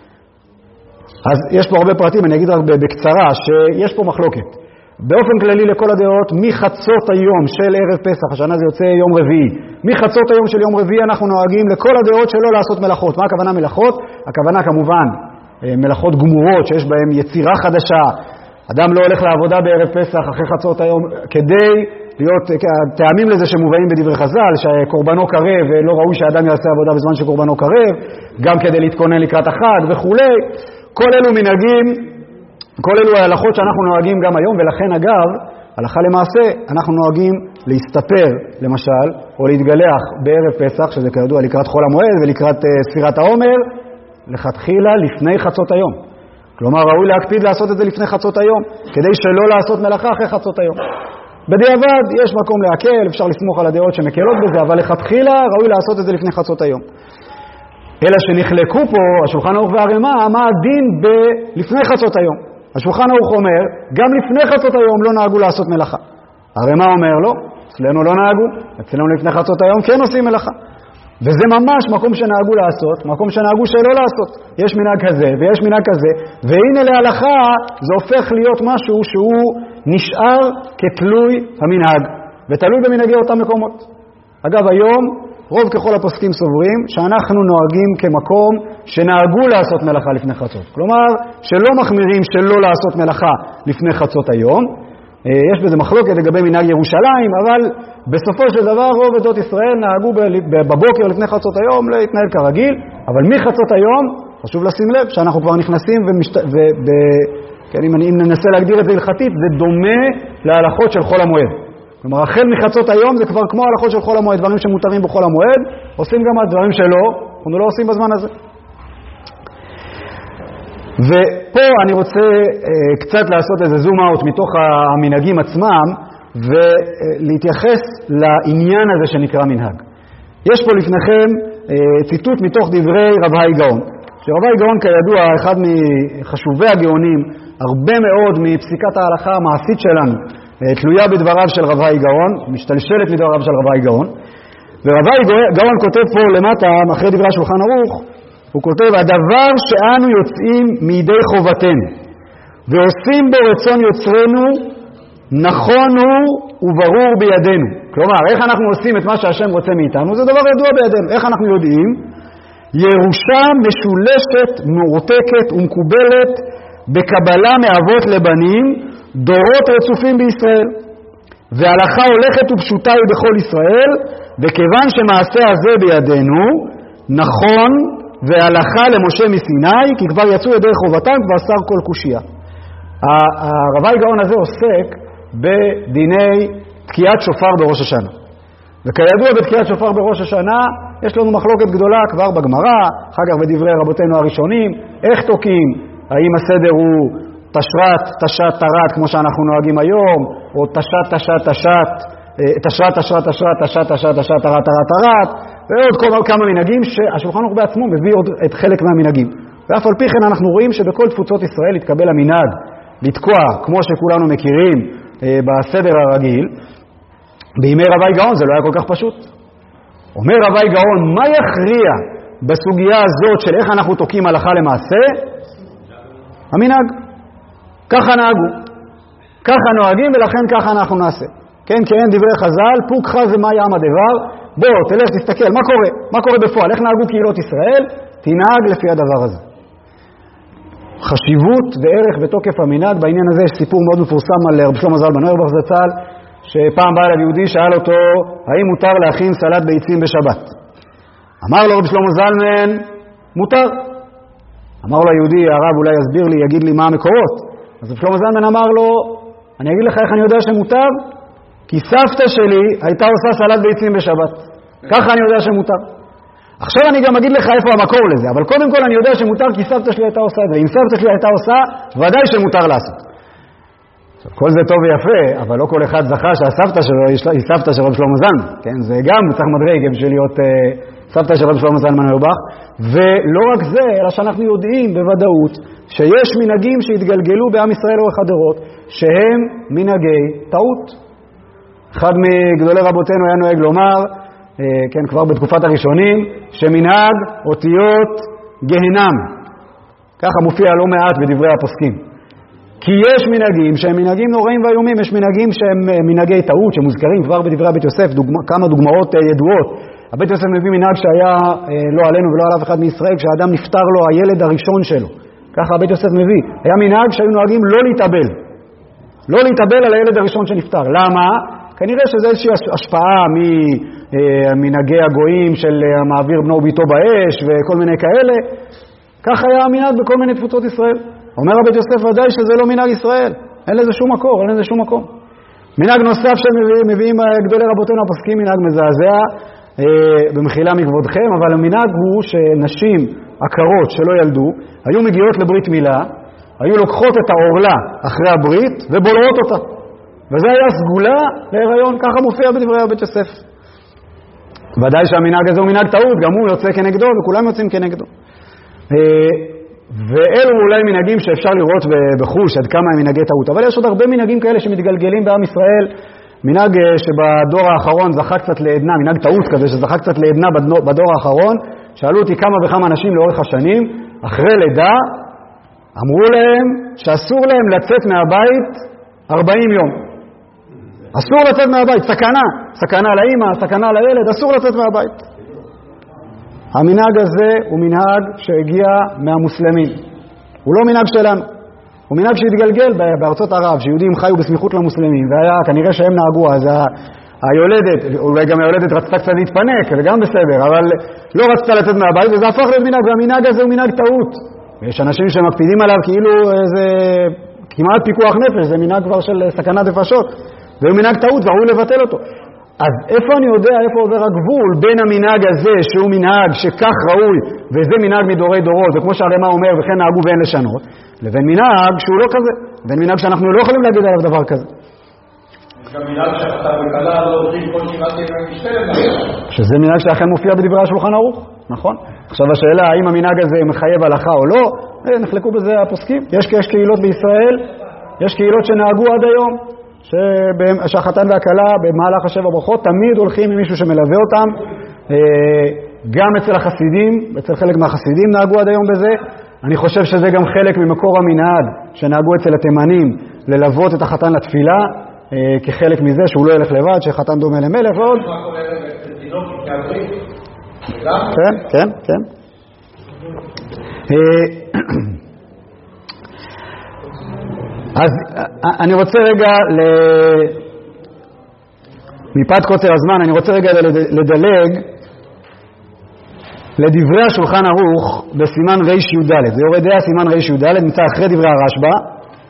אז יש פה הרבה פרטים, אני אגיד רק בקצרה, שיש פה מחלוקת. באופן כללי לכל הדעות, מחצות היום של ערב פסח, השנה זה יוצא יום רביעי, מחצות היום של יום רביעי אנחנו נוהגים לכל הדעות שלא לעשות מלאכות. מה הכוונה מלאכות? הכוונה כמובן מלאכות גמורות שיש בהן יצירה חדשה. אדם לא הולך לעבודה בערב פסח אחרי חצות היום כדי להיות, טעמים לזה שמובאים בדברי חז"ל, שקורבנו קרב ולא ראוי שהאדם יעשה עבודה בזמן שקורבנו קרב, גם כדי להתכונן לקראת החג וכו'. כל אלו מנהגים, כל אלו ההלכות שאנחנו נוהגים גם היום, ולכן אגב, הלכה למעשה, אנחנו נוהגים להסתפר, למשל, או להתגלח בערב פסח, שזה כידוע לקראת חול המועד ולקראת uh, ספירת העומר, לכתחילה לפני חצות היום. כלומר, ראוי להקפיד לעשות את זה לפני חצות היום, כדי שלא לעשות מלאכה אחרי חצות היום. בדיעבד, יש מקום להקל, אפשר לסמוך על הדעות שמקלות בזה, אבל לכתחילה ראוי לעשות את זה לפני חצות היום. אלא שנחלקו פה, השולחן ערוך והרמה, מה הדין ב- לפני חצות היום. השולחן ערוך אומר, גם לפני חצות היום לא נהגו לעשות מלאכה. הרמה אומר, לא, אצלנו לא נהגו, אצלנו לפני חצות היום כן עושים מלאכה. וזה ממש מקום שנהגו לעשות, מקום שנהגו שלא לעשות. יש מנהג כזה ויש מנהג כזה, והנה להלכה זה הופך להיות משהו שהוא נשאר כתלוי המנהג, ותלוי במנהגי אותם מקומות. אגב, היום רוב ככל הפוסקים סוברים שאנחנו נוהגים כמקום שנהגו לעשות מלאכה לפני חצות. כלומר, שלא מחמירים שלא לעשות מלאכה לפני חצות היום. יש בזה מחלוקת לגבי מנהג ירושלים, אבל בסופו של דבר רוב עדות ישראל נהגו בבוקר לפני חצות היום להתנהל כרגיל, אבל מחצות היום חשוב לשים לב שאנחנו כבר נכנסים ומשת... ו... ב... כן, אם אני ננסה להגדיר את זה הלכתית, זה דומה להלכות של חול המועד. כלומר, החל מחצות היום זה כבר כמו ההלכות של חול המועד, דברים שמותרים בחול המועד, עושים גם הדברים שלא, אנחנו לא עושים בזמן הזה. ופה אני רוצה אה, קצת לעשות איזה זום אאוט מתוך המנהגים עצמם, ולהתייחס לעניין הזה שנקרא מנהג. יש פה לפניכם אה, ציטוט מתוך דברי רב האי גאון. שרב האי גאון כידוע, אחד מחשובי הגאונים, הרבה מאוד מפסיקת ההלכה המעשית שלנו, תלויה בדבריו של רב האי גאון, משתלשלת מדבריו של רב האי גאון. ורב האי גאון כותב פה למטה, אחרי דברי השולחן ערוך, הוא כותב, הדבר שאנו יוצאים מידי חובתנו, ועושים בו רצון יוצרנו, נכון הוא וברור בידינו. כלומר, איך אנחנו עושים את מה שהשם רוצה מאיתנו, זה דבר ידוע בידינו. איך אנחנו יודעים? ירושה משולשת, מורתקת ומקובלת, בקבלה מאבות לבנים, דורות רצופים בישראל. וההלכה הולכת ופשוטה היא בכל ישראל, וכיוון שמעשה הזה בידינו, נכון, וההלכה למשה מסיני, כי כבר יצאו ידי חובתם, כבר שר כל קושיה. הרב האי גאון הזה עוסק בדיני תקיעת שופר בראש השנה. וכידוע בתקיעת שופר בראש השנה, יש לנו מחלוקת גדולה כבר בגמרא, אחר כך בדברי רבותינו הראשונים, איך תוקים, האם הסדר הוא תשרת, תשת, תרת, כמו שאנחנו נוהגים היום, או תשת, תשת, תשת, תשרת, תשרת, תשרת, תשת, תשת, תשת, תרת, תרת, תרת, ועוד כמה, כמה מנהגים שהשולחן ערוך בעצמו מביא עוד את חלק מהמנהגים. ואף על פי כן אנחנו רואים שבכל תפוצות ישראל התקבל המנהג לתקוע, כמו שכולנו מכירים, בסדר הרגיל. בימי רבי גאון זה לא היה כל כך פשוט. אומר רבי גאון, מה יכריע בסוגיה הזאת של איך אנחנו תוקעים הלכה למעשה? המנהג. ככה נהגו. ככה נוהגים ולכן ככה אנחנו נעשה. כן, כן, דברי חז"ל, פוקחה זה מה ים הדבר. בוא, תלך, תסתכל, מה קורה? מה קורה בפועל? איך נהגו קהילות ישראל? תנהג לפי הדבר הזה. חשיבות וערך בתוקף המנהג. בעניין הזה יש סיפור מאוד מפורסם על רבי שלמה זלמן אוירבך זצ"ל, שפעם בא אליו יהודי, שאל אותו, האם מותר להכין סלט ביצים בשבת? אמר לו רבי שלמה זלמן, מותר. אמר לו היהודי, הרב אולי יסביר לי, יגיד לי מה המקורות. אז רבי שלמה זלמן אמר לו, אני אגיד לך איך אני יודע שמותר? כי סבתא שלי הייתה עושה סלט ביצים בשבת. ככה אני יודע שמותר. עכשיו אני גם אגיד לך איפה המקור לזה, אבל קודם כל אני יודע שמותר כי סבתא שלי הייתה עושה את זה. אם סבתא שלי הייתה עושה, ודאי שמותר לעשות. כל זה טוב ויפה, אבל לא כל אחד זכה שהסבתא שלו היא סבתא של רבי שלמה זלמן. כן? זה גם צריך מדרג בשביל להיות uh, סבתא של רבי שלמה זלמן אוירבך. ולא רק זה, אלא שאנחנו יודעים בוודאות שיש מנהגים שהתגלגלו בעם ישראל לאורך הדורות, שהם מנהגי טעות. אחד מגדולי רבותינו היה נוהג לומר, uh, כן, כבר בתקופת הראשונים, שמנהג אותיות גהנם. ככה מופיע לא מעט בדברי הפוסקים. כי יש מנהגים שהם מנהגים נוראים ואיומים, יש מנהגים שהם מנהגי טעות, שמוזכרים כבר בדברי הבית יוסף, דוגמה, כמה דוגמאות ידועות. הבית יוסף מביא מנהג שהיה לא עלינו ולא על אף אחד מישראל, כשהאדם נפטר לו הילד הראשון שלו. ככה הבית יוסף מביא. היה מנהג שהיו נוהגים לא להתאבל. לא להתאבל על הילד הראשון שנפטר. למה? כנראה שזה איזושהי השפעה ממנהגי הגויים של מעביר בנו וביתו באש וכל מיני כאלה. ככה היה המנהג בכל מיני תפוצות ישראל. אומר הבית יוסף ודאי שזה לא מנהג ישראל, אין לזה שום מקור, אין לזה שום מקום. מנהג נוסף שמביאים גדולי רבותינו הפוסקים, מנהג מזעזע, אה, במחילה מכבודכם, אבל המנהג הוא שנשים עקרות שלא ילדו, היו מגיעות לברית מילה, היו לוקחות את העורלה אחרי הברית ובולעות אותה. וזה היה סגולה להיריון, ככה מופיע בדברי הבית יוסף. ודאי שהמנהג הזה הוא מנהג טעות, גם הוא יוצא כנגדו וכולם יוצאים כנגדו. אה, ואלו אולי מנהגים שאפשר לראות בחוש עד כמה הם מנהגי טעות, אבל יש עוד הרבה מנהגים כאלה שמתגלגלים בעם ישראל. מנהג שבדור האחרון זכה קצת לעדנה, מנהג טעות כזה שזכה קצת לעדנה בדור האחרון. שאלו אותי כמה וכמה אנשים לאורך השנים, אחרי לידה אמרו להם שאסור להם לצאת מהבית ארבעים יום. אסור לצאת מהבית, סכנה, סכנה לאמא, סכנה לילד, אסור לצאת מהבית. המנהג הזה הוא מנהג שהגיע מהמוסלמים. הוא לא מנהג שלנו. הוא מנהג שהתגלגל בארצות ערב, שיהודים חיו בסמיכות למוסלמים, והיה כנראה שהם נהגו, אז היולדת, אולי גם היולדת רצתה קצת להתפנק, וגם בסדר, אבל לא רצתה לצאת מהבית, וזה הפך להיות מנהג, והמנהג הזה הוא מנהג טעות. ויש אנשים שמקפידים עליו כאילו זה כמעט פיקוח נפש, זה מנהג כבר של סכנת נפשות, והוא מנהג טעות, והוא לבטל אותו. אז איפה אני יודע, איפה עובר הגבול בין המנהג הזה, שהוא מנהג שכך ראוי, וזה מנהג מדורי דורות, וכמו שהרמ"א אומר, וכן נהגו ואין לשנות, לבין מנהג שהוא לא כזה, לבין מנהג שאנחנו לא יכולים להגיד עליו דבר כזה. יש גם מנהג שאתה וקלה לא עוברים כל שירת ימי משתלם. שזה מנהג שאכן מופיע בדברי השולחן ערוך, נכון? עכשיו השאלה, האם המנהג הזה מחייב הלכה או לא, נחלקו בזה הפוסקים. יש, יש קהילות בישראל, יש קהילות שנהגו עד היום, שהחתן והכלה במהלך השבע ברכות תמיד הולכים עם מישהו שמלווה אותם. גם אצל החסידים, אצל חלק מהחסידים נהגו עד היום בזה. אני חושב שזה גם חלק ממקור המנהג שנהגו אצל התימנים ללוות את החתן לתפילה, כחלק מזה שהוא לא ילך לבד, שחתן דומה למלך ועוד. כן, כן, כן. אז אני רוצה רגע, מפאת קוצר הזמן, אני רוצה רגע לדלג לדברי השולחן ערוך בסימן ריש י"ד. זה יורד דעה סימן ריש י"ד, נמצא אחרי דברי הרשב"א.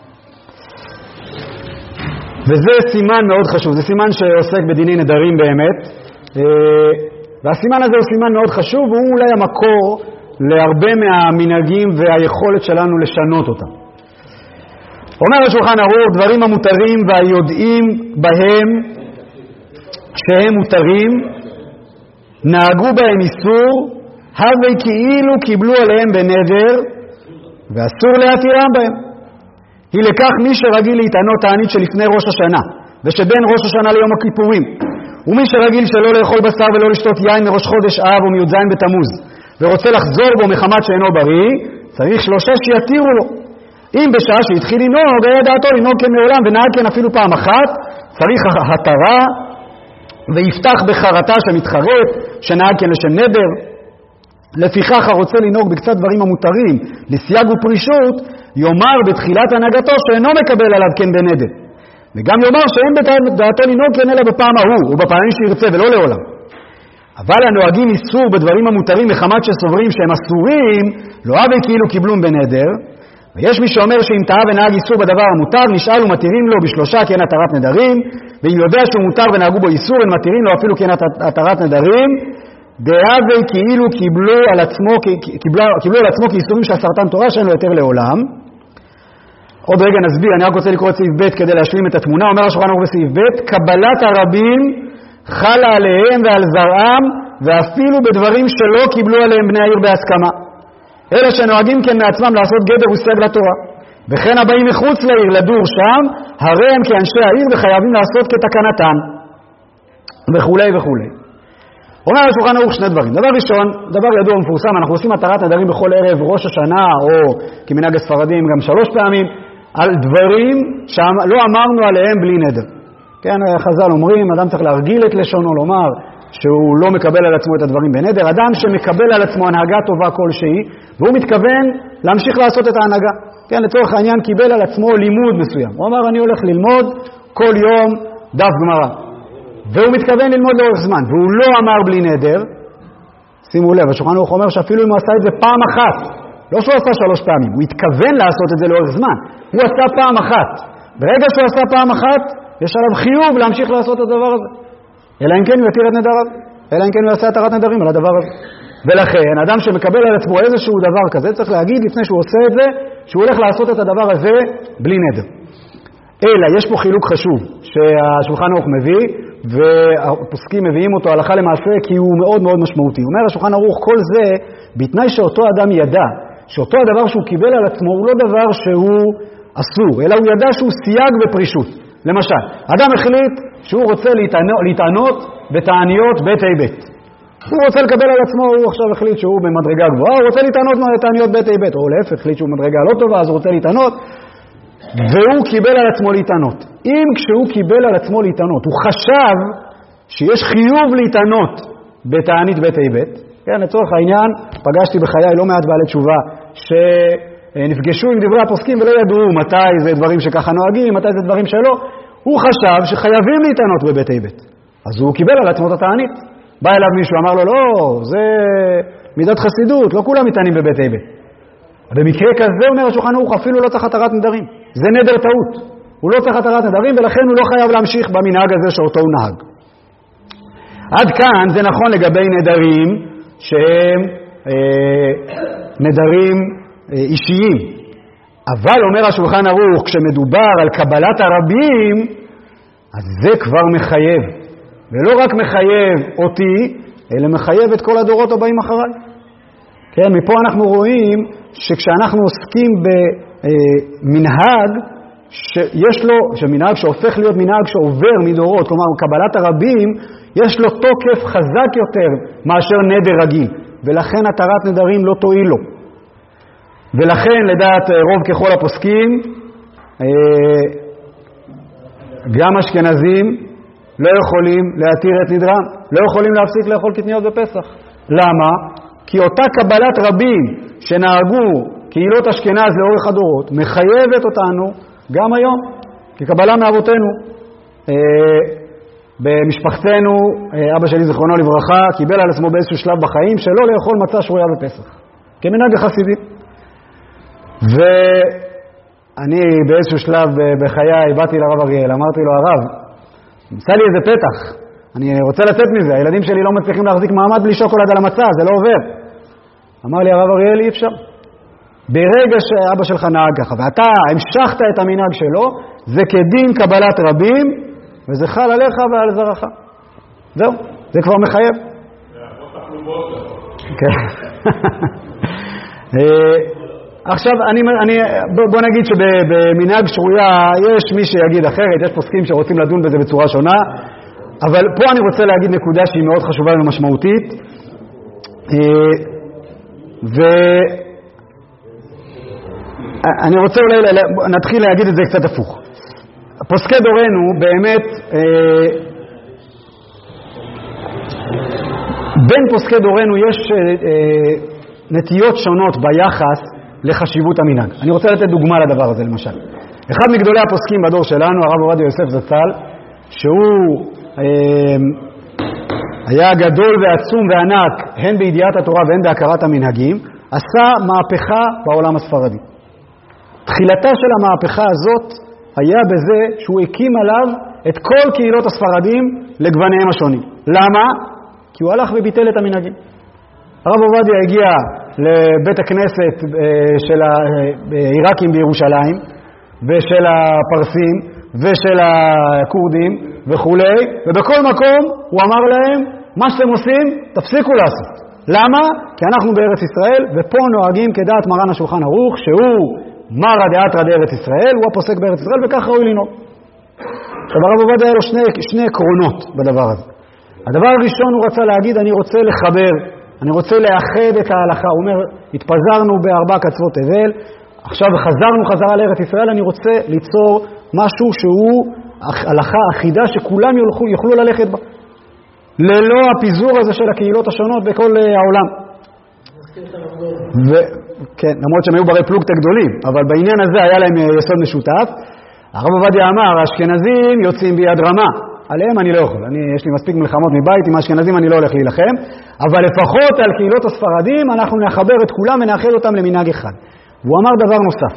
וזה סימן מאוד חשוב, זה סימן שעוסק בדיני נדרים באמת. והסימן הזה הוא סימן מאוד חשוב, והוא אולי המקור להרבה מהמנהגים והיכולת שלנו לשנות אותם. אומר השולחן ערוך, דברים המותרים והיודעים בהם שהם מותרים, נהגו בהם איסור, הווי כאילו קיבלו עליהם בנדר, ואסור להתירם בהם. היא לכך מי שרגיל להתענות תענית שלפני ראש השנה, ושבין ראש השנה ליום הכיפורים, ומי שרגיל שלא לאכול בשר ולא לשתות יין מראש חודש אב ומי"ז בתמוז, ורוצה לחזור בו מחמת שאינו בריא, צריך שלושה שיתירו לו. אם בשעה שהתחיל לנהוג, היה דעתו לנהוג כמעולם ונהג כן אפילו פעם אחת, צריך התרה, ויפתח בחרטה שמתחרט, שנהג כן לשם נדר. לפיכך הרוצה לנהוג בקצת דברים המותרים, לסייג ופרישות, יאמר בתחילת הנהגתו שאינו מקבל עליו כן בנדר. וגם יאמר שאין בדעתו לנהוג כן אלא בפעם ההוא, ובפעמים שירצה ולא לעולם. אבל הנוהגים איסור בדברים המותרים מחמת שסוברים שהם אסורים, לא אבי כאילו קיבלום בנדר, ויש מי שאומר שאם טעה ונהג איסור בדבר המותר, נשאל ומתירים לו בשלושה כן התרת נדרים, ואם יודע שהוא מותר ונהגו בו איסור, הם מתירים לו אפילו כן התרת נדרים, דאבי כאילו קיבלו על עצמו, קיבלו, קיבלו על עצמו כאיסורים שהסרטן תורה שאין לו יותר לעולם. עוד רגע נסביר, אני רק רוצה לקרוא את סעיף ב' כדי להשלים את התמונה. אומר השולחן ערוך בסעיף ב', קבלת הרבים חלה עליהם ועל זרעם, ואפילו בדברים שלא קיבלו עליהם בני העיר בהסכמה. אלה שנוהגים כן מעצמם לעשות גדר וסייג לתורה. וכן הבאים מחוץ לעיר לדור שם, הרי הם כאנשי העיר וחייבים לעשות כתקנתם. וכו' וכו'. אומר השולחן ערוך שני דברים. דבר ראשון, דבר ידוע ומפורסם, אנחנו עושים התרת נדרים בכל ערב ראש השנה, או כמנהג הספרדים גם שלוש פעמים, על דברים שלא אמרנו עליהם בלי נדר. כן, חז"ל אומרים, אדם צריך להרגיל את לשונו, לומר שהוא לא מקבל על עצמו את הדברים בנדר. אדם שמקבל על עצמו הנהגה טובה כלשהי, והוא מתכוון להמשיך לעשות את ההנהגה. כן, לצורך העניין קיבל על עצמו לימוד מסוים. הוא אמר, אני הולך ללמוד כל יום דף גמרא. והוא מתכוון ללמוד לאורך זמן, והוא לא אמר בלי נדר. שימו לב, השולחן ערוך אומר שאפילו אם הוא עשה את זה פעם אחת, לא שהוא עשה שלוש פעמים, הוא התכוון לעשות את זה לאורך זמן. הוא עשה פעם אחת. ברגע שהוא עשה פעם אחת, יש עליו חיוב להמשיך לעשות את הדבר הזה. אלא אם כן הוא יתיר את נדריו, אלא אם כן הוא יעשה התרת נדרים על הדבר הזה. ולכן, אדם שמקבל על עצמו איזשהו דבר כזה, צריך להגיד לפני שהוא עושה את זה, שהוא הולך לעשות את הדבר הזה בלי נדר. אלא, יש פה חילוק חשוב שהשולחן ערוך מביא, והפוסקים מביאים אותו הלכה למעשה כי הוא מאוד מאוד משמעותי. הוא אומר השולחן ערוך, כל זה בתנאי שאותו אדם ידע, שאותו הדבר שהוא קיבל על עצמו הוא לא דבר שהוא אסור, אלא הוא ידע שהוא סייג בפרישות. למשל, אדם החליט שהוא רוצה להתענות, להתענות בתעניות בית אי בית. הוא רוצה לקבל על עצמו, הוא עכשיו החליט שהוא במדרגה גבוהה, הוא רוצה להתענות בתעניות בית אי בית, או להפך, החליט שהוא במדרגה לא טובה, אז הוא רוצה להתענות, והוא קיבל על עצמו להתענות. אם כשהוא קיבל על עצמו להתענות, הוא חשב שיש חיוב להתענות בתענית בית אי בית, כן, לצורך העניין, פגשתי בחיי לא מעט בעלי תשובה, שנפגשו עם דברי הפוסקים ולא ידעו מתי זה דברים שככה נוהגים, מתי זה דברים שלא, הוא חשב שחייבים להתענות בבית אי בית. אז הוא קיבל על עצמו את התענית. בא אליו מישהו, אמר לו, לא, זה מידת חסידות, לא כולם מתענים בבית אי בית. במקרה כזה אומר השולחן ערוך, אפילו לא צריך התרת נדרים. זה נדר טעות. הוא לא צריך התרת נדרים, ולכן הוא לא חייב להמשיך במנהג הזה שאותו הוא נהג. עד כאן זה נכון לגבי נדרים שהם אה, נדרים אה, אישיים. אבל אומר השולחן ערוך, כשמדובר על קבלת הרבים, אז זה כבר מחייב. ולא רק מחייב אותי, אלא מחייב את כל הדורות הבאים אחריי. כן, מפה אנחנו רואים שכשאנחנו עוסקים במנהג שיש לו, שמנהג שהופך להיות מנהג שעובר מדורות, כלומר קבלת הרבים, יש לו תוקף חזק יותר מאשר נדר רגיל, ולכן התרת נדרים לא תועיל לו. ולכן לדעת רוב ככל הפוסקים, גם אשכנזים לא יכולים להתיר את נדרם, לא יכולים להפסיק לאכול קטניות בפסח. למה? כי אותה קבלת רבים שנהגו קהילות אשכנז לאורך הדורות, מחייבת אותנו גם היום, כקבלה מאבותינו. במשפחתנו, אבא שלי זכרונו לברכה, קיבל על עצמו באיזשהו שלב בחיים שלא לאכול מצה שרויה בפסח, כמנהג החסידי. ואני באיזשהו שלב בחיי באתי לרב אריאל, אמרתי לו, הרב, נמצא לי איזה פתח, אני רוצה לצאת מזה, הילדים שלי לא מצליחים להחזיק מעמד בלי שוקולד על המצה, זה לא עובר. אמר לי הרב אריאל, אי אפשר. ברגע שאבא שלך נהג ככה, ואתה המשכת את המנהג שלו, זה כדין קבלת רבים, וזה חל עליך ועל זרעך. זהו, זה כבר מחייב. עכשיו, אני, אני, בוא נגיד שבמנהג שרויה יש מי שיגיד אחרת, יש פוסקים שרוצים לדון בזה בצורה שונה. אבל פה אני רוצה להגיד נקודה שהיא מאוד חשובה ומשמעותית, ואני רוצה אולי נתחיל להגיד את זה קצת הפוך. פוסקי דורנו באמת, בין פוסקי דורנו יש נטיות שונות ביחס לחשיבות המנהג. אני רוצה לתת דוגמה לדבר הזה למשל. אחד מגדולי הפוסקים בדור שלנו, הרב עובדיה יוסף זצ"ל, שהוא אה, היה גדול ועצום וענק הן בידיעת התורה והן בהכרת המנהגים, עשה מהפכה בעולם הספרדי. תחילתה של המהפכה הזאת היה בזה שהוא הקים עליו את כל קהילות הספרדים לגווניהם השונים. למה? כי הוא הלך וביטל את המנהגים. הרב עובדיה הגיע לבית הכנסת של העיראקים בירושלים ושל הפרסים ושל הכורדים וכו', ובכל מקום הוא אמר להם, מה שאתם עושים תפסיקו לעשות. למה? כי אנחנו בארץ ישראל, ופה נוהגים כדעת מרן השולחן ערוך, שהוא מרא דאתרא בארץ ישראל, הוא הפוסק בארץ ישראל, וכך ראוי לנהוג. עכשיו הרב עובדיה היה לו שני, שני עקרונות בדבר הזה. הדבר הראשון הוא רצה להגיד, אני רוצה לחבר, אני רוצה לאחד את ההלכה. הוא אומר, התפזרנו בארבע קצוות תבל, עכשיו חזרנו חזרה לארץ ישראל, אני רוצה ליצור משהו שהוא הלכה אחידה שכולם יוכלו, יוכלו ללכת בה. ללא הפיזור הזה של הקהילות השונות בכל העולם. ו- כן, למרות שהם היו ברי פלוגתא גדולים, אבל בעניין הזה היה להם יסוד משותף. הרב עובדיה אמר, האשכנזים יוצאים ביד רמה. עליהם אני לא יכול, אני, יש לי מספיק מלחמות מבית, עם האשכנזים אני לא הולך להילחם, אבל לפחות על קהילות הספרדים אנחנו נחבר את כולם ונאחד אותם למנהג אחד. והוא אמר דבר נוסף,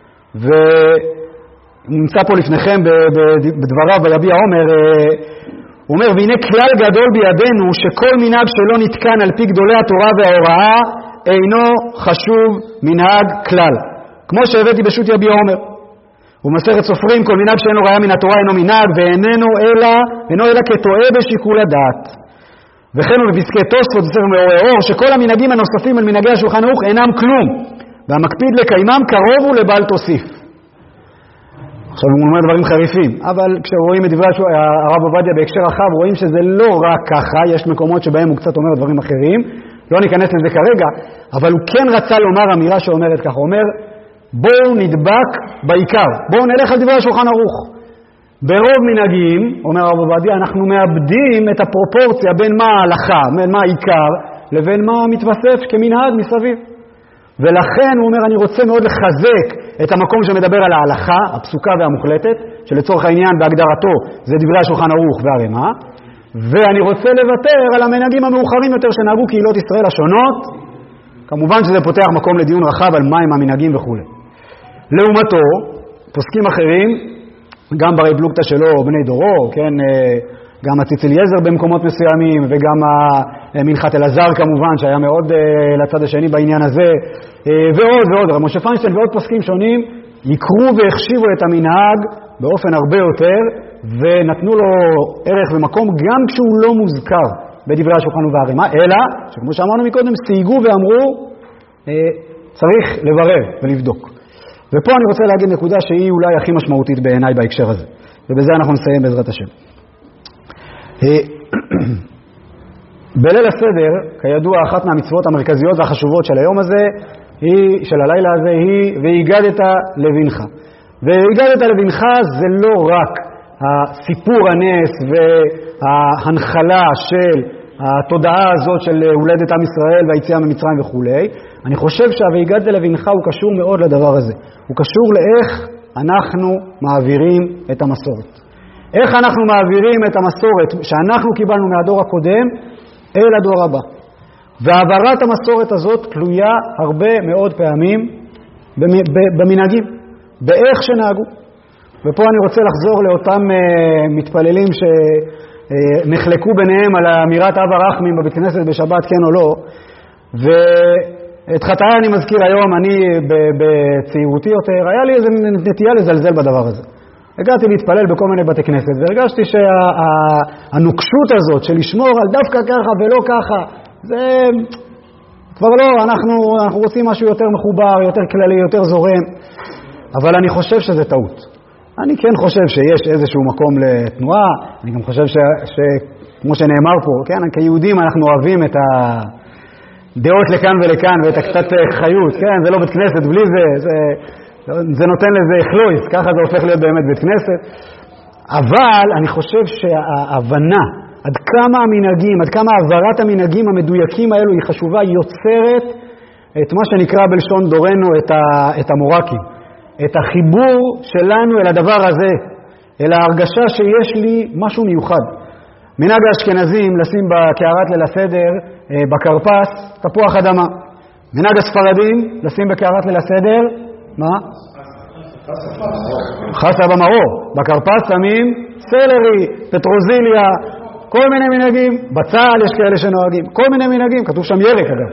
ונמצא פה לפניכם בדבריו ביביע עומר, הוא אומר, והנה כלל גדול בידינו שכל מנהג שלא נתקן על פי גדולי התורה וההוראה אינו חשוב מנהג כלל, כמו שהבאתי בשו"ת יביע עומר. ומסכת סופרים, כל מנהג שאין לו ראיה מן התורה אינו מנהג, ואיננו אלא, אינו אלא כטועה בשיקול הדעת. וכן הוא בפסקי תוספות בספר מאורי אור, שכל המנהגים הנוספים על מנהגי השולחן ערוך אינם כלום, והמקפיד לקיימם קרוב הוא לבל תוסיף. עכשיו הוא אומר דברים חריפים, אבל כשרואים את דברי הרב עובדיה בהקשר רחב, רואים שזה לא רק ככה, יש מקומות שבהם הוא קצת אומר דברים אחרים, לא ניכנס לזה כרגע, אבל הוא כן רצה לומר אמירה שאומרת ככה, הוא אומר, בואו נדבק בעיקר, בואו נלך על דברי השולחן ערוך. ברוב מנהגים, אומר הרב עובדיה, אנחנו מאבדים את הפרופורציה בין מה ההלכה, בין מה העיקר, לבין מה מתווסף כמנהג מסביב. ולכן הוא אומר, אני רוצה מאוד לחזק את המקום שמדבר על ההלכה, הפסוקה והמוחלטת, שלצורך העניין בהגדרתו זה דברי השולחן ערוך והרמה, ואני רוצה לוותר על המנהגים המאוחרים יותר שנהגו קהילות ישראל השונות, כמובן שזה פותח מקום לדיון רחב על מהם המנהגים וכו'. לעומתו, פוסקים אחרים, גם ברי פלוגתא שלו, בני דורו, כן, גם הציץ אליעזר במקומות מסוימים, וגם מנחת אלעזר כמובן, שהיה מאוד לצד השני בעניין הזה, ועוד ועוד, משה פיינשטיין ועוד פוסקים שונים, יקרו והחשיבו את המנהג באופן הרבה יותר, ונתנו לו ערך ומקום גם כשהוא לא מוזכר בדברי השולחן והרמה, אלא, שכמו שאמרנו מקודם, סייגו ואמרו, צריך לברר ולבדוק. ופה אני רוצה להגיד נקודה שהיא אולי הכי משמעותית בעיניי בהקשר הזה, ובזה אנחנו נסיים בעזרת השם. בליל הסדר, כידוע, אחת מהמצוות המרכזיות והחשובות של היום הזה, היא, של הלילה הזה, היא והיגדת לבנך. והיגדת לבנך זה לא רק הסיפור הנס וההנחלה של התודעה הזאת של הולדת עם ישראל והיציאה ממצרים וכו'. אני חושב שה"והיגדת לבנך" הוא קשור מאוד לדבר הזה. הוא קשור לאיך אנחנו מעבירים את המסורת. איך אנחנו מעבירים את המסורת שאנחנו קיבלנו מהדור הקודם אל הדור הבא. והעברת המסורת הזאת תלויה הרבה מאוד פעמים במנהגים, באיך שנהגו. ופה אני רוצה לחזור לאותם uh, מתפללים שנחלקו uh, ביניהם על אמירת אב הרחמים בבית כנסת בשבת כן או לא. ואת חטאי אני מזכיר היום, אני בצעירותי יותר, היה לי איזו נטייה לזלזל בדבר הזה. הגעתי להתפלל בכל מיני בתי כנסת, והרגשתי שהנוקשות הזאת של לשמור על דווקא ככה ולא ככה, זה כבר לא, אנחנו, אנחנו רוצים משהו יותר מחובר, יותר כללי, יותר זורם, אבל אני חושב שזה טעות. אני כן חושב שיש איזשהו מקום לתנועה, אני גם חושב ש, ש, כמו שנאמר פה, כן, כיהודים אנחנו אוהבים את הדעות לכאן ולכאן ואת הקצת חיות, כן, זה לא בית כנסת, בלי זה, זה, זה נותן לזה חלויס, ככה זה הופך להיות באמת בית כנסת, אבל אני חושב שההבנה, עד כמה המנהגים, עד כמה העברת המנהגים המדויקים האלו היא חשובה, היא יוצרת את מה שנקרא בלשון דורנו את, ה, את המורקים, את החיבור שלנו אל הדבר הזה, אל ההרגשה שיש לי משהו מיוחד. מנהג האשכנזים לשים בקערת ליל הסדר, בקרפס, תפוח אדמה. מנהג הספרדים לשים בקערת ליל הסדר, מה? חסה במרור. בקרפס שמים סלרי, פטרוזיליה, כל מיני מנהגים. בצל יש כאלה שנוהגים, כל מיני מנהגים, כתוב שם ירק אגב.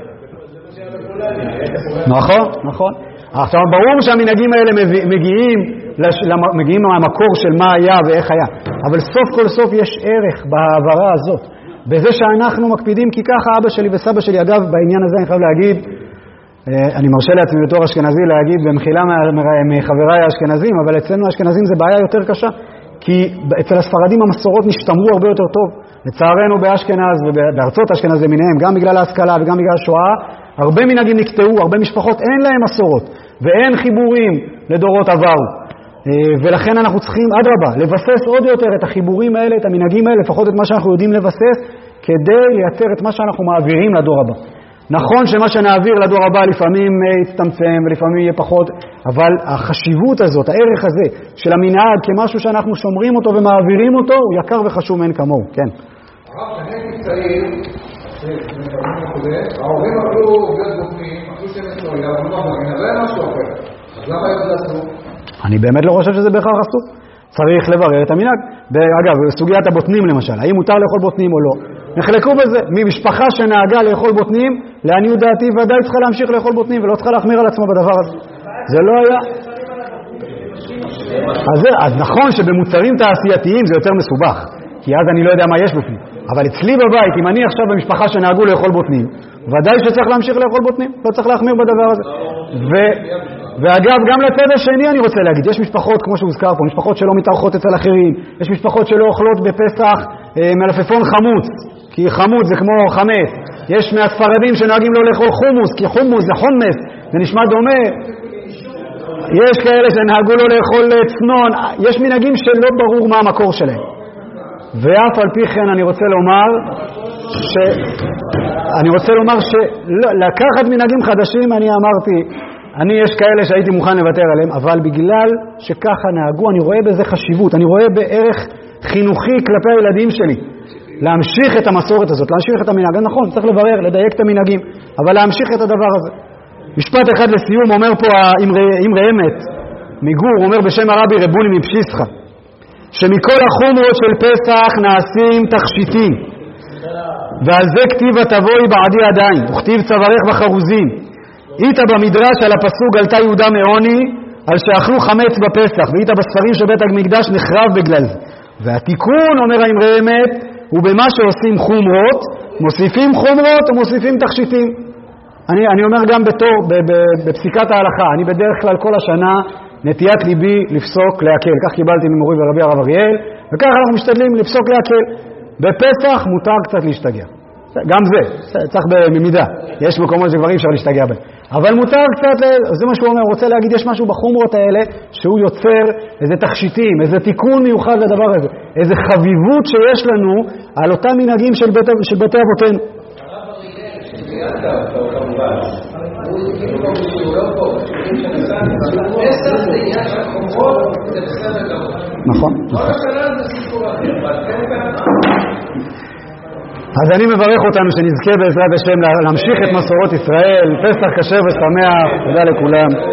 נכון, נכון. עכשיו ברור שהמנהגים האלה מגיעים, מגיעים מהמקור של מה היה ואיך היה, אבל סוף כל סוף יש ערך בהעברה הזאת, בזה שאנחנו מקפידים, כי ככה אבא שלי וסבא שלי, אגב בעניין הזה אני חייב להגיד, אני מרשה לעצמי בתור אשכנזי להגיד במחילה מחבריי האשכנזים, אבל אצלנו האשכנזים זה בעיה יותר קשה, כי אצל הספרדים המסורות נשתמרו הרבה יותר טוב, לצערנו באשכנז ובארצות אשכנז למיניהם, גם בגלל ההשכלה וגם בגלל השואה, הרבה מנהגים נקטעו, הרבה משפחות אין להם מסורות ואין חיבורים לדורות עברו, ולכן אנחנו צריכים עד רבה לבסס עוד יותר את החיבורים האלה, את המנהגים האלה, לפחות את מה שאנחנו יודעים לבסס, כדי לייצר את מה שאנחנו מעבירים לדור הבא. נכון שמה שנעביר לדור הבא לפעמים יצטמצם ולפעמים יהיה פחות, אבל החשיבות הזאת, הערך הזה של המנהג כמשהו שאנחנו שומרים אותו ומעבירים אותו, הוא יקר וחשוב מאין כמוהו. כן. הרב, כשאני צעיר, ההורים עברו להיות בוטנים, עשו שהם היסטוריה, אבל לא בוטנים, אבל אין משהו אחר. אז למה היו זה אסור? אני באמת לא חושב שזה בהכרח אסור. צריך לברר את המנהג. אגב, בסוגיית הבוטנים למשל, האם מותר לאכול בוטנים או לא? נחלקו בזה. ממשפחה שנהגה לאכול בוטנים, לעניות דעתי ודאי צריכה להמשיך לאכול בוטנים, ולא צריכה להחמיר על עצמה בדבר הזה. זה לא היה... אז, זה, אז נכון שבמוצרים תעשייתיים זה יותר מסובך, כי אז אני לא יודע מה יש בפנים. אבל אצלי בבית, אם אני עכשיו במשפחה שנהגו לאכול בוטנים, ודאי שצריך להמשיך לאכול בוטנים, לא צריך להחמיר בדבר הזה. ו... ואגב, גם לצד השני אני רוצה להגיד, יש משפחות, כמו שהוזכר פה, משפחות שלא מתארחות אצל אחרים, יש משפחות שלא אוכלות בפסח אה, מלפפון חמוץ, כי חמוץ זה כמו חמץ. יש מהספרדים שנוהגים לא לאכול חומוס, כי חומוס זה חומס, זה נשמע דומה. יש כאלה שנהגו לא לאכול צנון, יש מנהגים שלא ברור מה המקור שלהם. ואף על פי כן אני רוצה לומר ש... אני רוצה לומר שלקחת מנהגים חדשים, אני אמרתי, אני יש כאלה שהייתי מוכן לוותר עליהם, אבל בגלל שככה נהגו, אני רואה בזה חשיבות, אני רואה בערך חינוכי כלפי הילדים שלי, להמשיך את המסורת הזאת, להמשיך את המנהג. נכון, צריך לברר, לדייק את המנהגים, אבל להמשיך את הדבר הזה. משפט אחד לסיום, אומר פה אמרי אמת מגור, אומר בשם הרבי רבוני מפשיסחה, שמכל החומרות של פסח נעשים תכשיטים, ועל זה כתיב תבואי בעדי עדיין, וכתיב צווארך וחרוזים. היית במדרש על הפסוק עלתה יהודה מעוני, על שאכלו חמץ בפסח, והיית בספרים שבית המקדש נחרב בגלל זה. והתיקון, אומר האמרי אמת, הוא במה שעושים חומרות, מוסיפים חומרות ומוסיפים תכשיטים. אני, אני אומר גם בתור, ב, ב, בפסיקת ההלכה, אני בדרך כלל כל השנה נטיית ליבי לפסוק להקל, כך קיבלתי ממורי ורבי הרב אריאל, וכך אנחנו משתדלים לפסוק להקל. בפסח מותר קצת להשתגע, גם זה, צריך במידה, יש מקומות שכבר אי אפשר להשתגע בהם, אבל מותר קצת, זה מה שהוא אומר, רוצה להגיד, יש משהו בחומרות האלה, שהוא יוצר איזה תכשיטים, איזה תיקון מיוחד לדבר הזה, איזה חביבות שיש לנו על אותם מנהגים של בית, של בתי אבותינו. נכון. אז אני מברך אותנו שנזכה בעזרת השם להמשיך את מסורות ישראל. פסח כשר ושמח. תודה לכולם.